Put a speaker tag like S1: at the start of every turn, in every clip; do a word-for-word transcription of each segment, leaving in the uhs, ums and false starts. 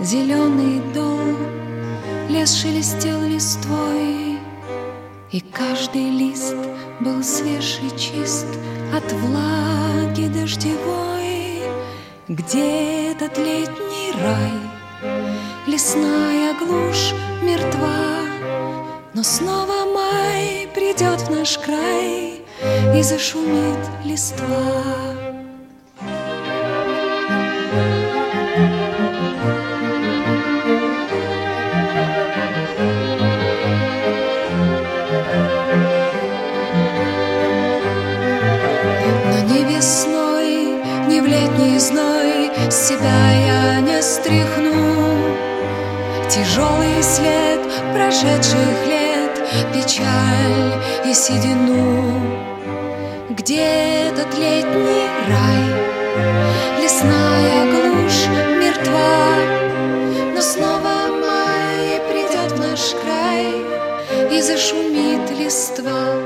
S1: зеленый дом. Лес шелестел листвой, и каждый лист был свеж и чист от влаги дождевой. Где этот летний рай? Лесная глушь мертва, но снова май придет в наш край и зашумит листва. Но ни весной, ни в летний зной с себя я не стряхну тяжелый след прошедших лет, печаль и седину. Где этот летний рай? Лесная глушь мертва, но снова май придет в наш край и зашумит листва.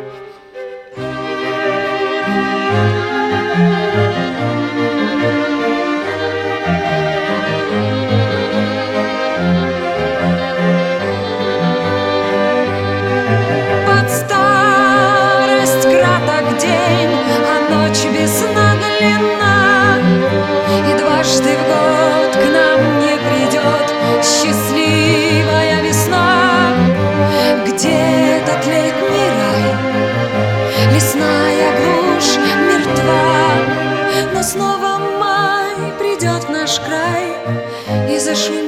S1: Весна длинна, и дважды в год к нам не придет счастливая весна. Где этот летний рай? Лесная глушь мертва, но снова май придет в наш край и зашумит